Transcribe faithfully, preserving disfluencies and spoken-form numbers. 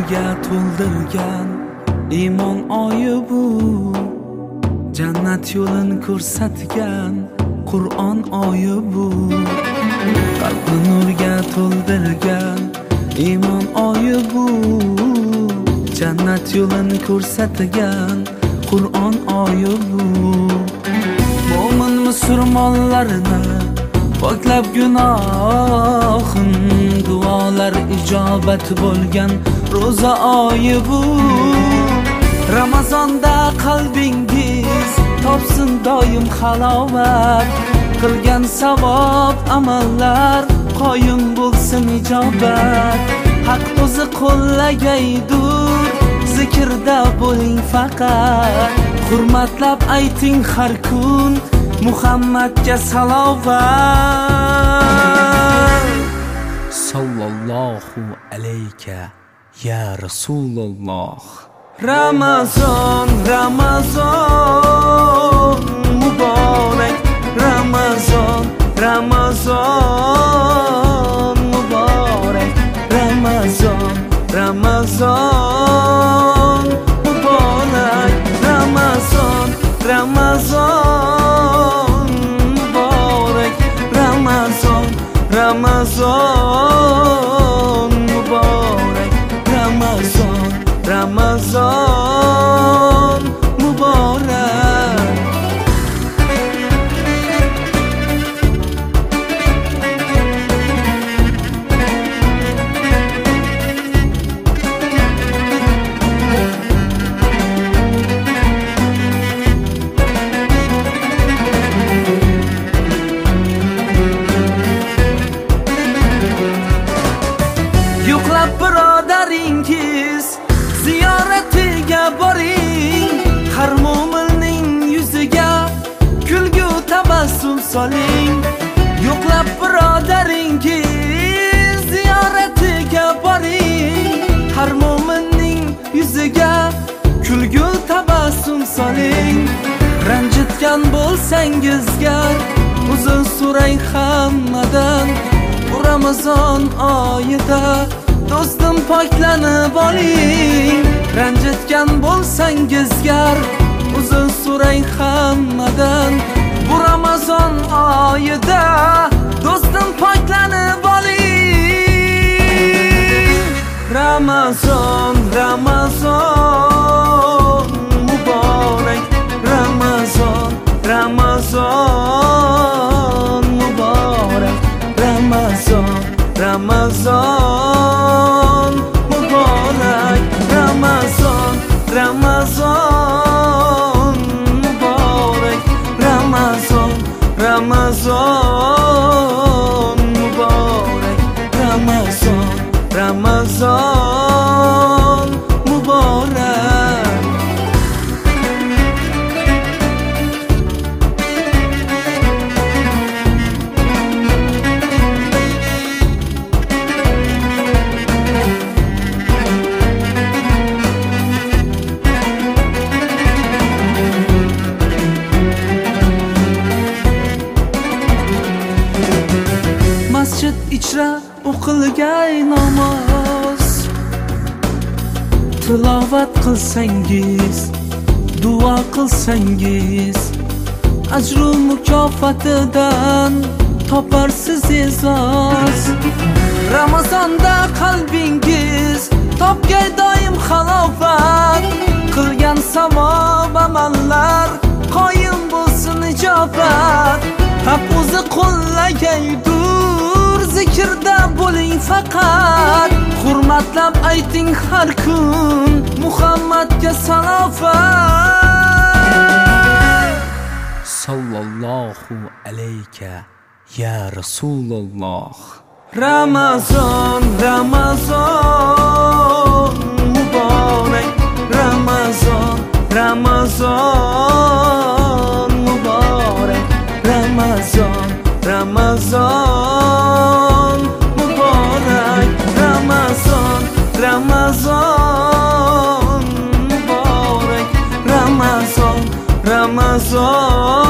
nurga to'ldirgan iymon oyi bu, jannat yo'lini ko'rsatgan Qur'on oyi bu. Qalbni nurga to'ldirgan iymon oyi bu, jannat yo'lini ko'rsatgan Qur'on oyi bu. Mo'min musulmonlarni poklab gunohin, duolar ijobat bo'lgan ro'za oyi bu. Ramazonda qalbingiz topsin doim halovat, qilgan savob amallar qoyim bo'lsin ijobat. Haq o'zi qo'llagaydur, zikrda bo'ling faqat, hurmatlab ayting har kun Muhammadga salovat. Sallallohu alayka ya Rasululloh. Ramazon, Ramazon muborak, Ramazon, Ramazon muborak, Ramazon, Ramazon muborak, Ramazon, Ramazon muborak, Ramazon, Ramazon muborak, Ramazon, Ramazon muborak. Yo'qlab birodaringiz ziyoratiga boring, har mo'minning yuziga kulgu tabassum soling. Yo'qlab birodaringiz ziyoratiga boring, har mo'minning yuziga kulgu tabassum soling. Ranjitgan bo'lsangizga uzr so'rang hammadan, bu Ramazon oyida do'stim poklanib oling. Ranjitgan bo'lsangizga uzr so'rang hammadan, bu Ramazon oyida do'stim poklanib oling. Ramazon, Ramazon muborak, Ramazon, Ramazon muborak, Ramazon, Ramazon muborak, Ramazon, Ramazon muborak, Ramazon, Ramazon muborak, Ramazon, Ramazon muborak. Masjid ichra o'qilgay namoz, tilovat qilsangiz, duo qilsangiz, ajru mukofotidan toparsiz e'zoz. Ramazonda qalbingiz topgay doim halovat, qilgan savob amallar qoyim bo'lsin ijobat. Haq o'zi qo'llagaydur, zikrda bo'ling faqat, hurmatlab ayting har kun Muhammadga salovat. Sallallohu alayka ya Rasululloh. Ramazon, Ramazon muborak, Ramazon, Ramazon muborak, Ramazon, Ramazon muborak, Ramazon, Ramazon muborak, Ramazon, Ramazon